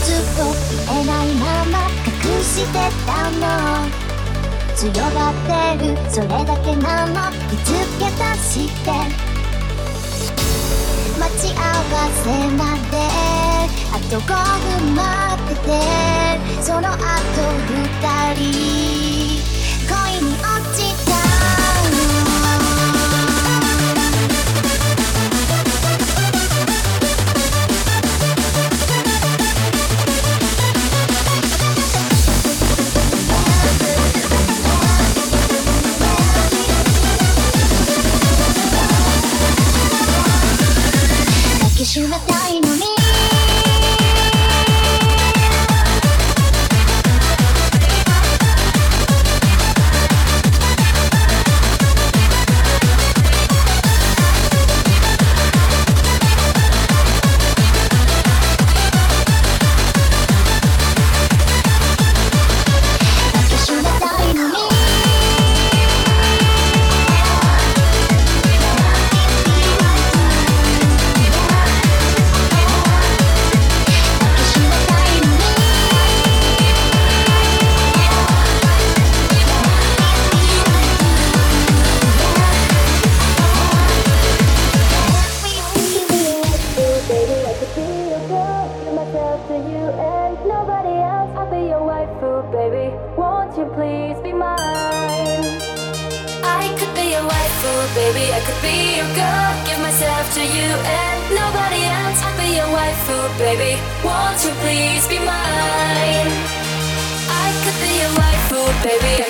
ずっと言えないまま隠してたの。強がってるそれだけなの。見つけ出して待ち合わせまであと5分待ってて、その後2人恋に落ちたの。抱きしめたいのに Baby, won't you please be mine? I could be your waifu, baby, I could be your girl. Give myself to you and nobody else. I'll be your waifu, baby, won't you please be mine? I could be your waifu, baby.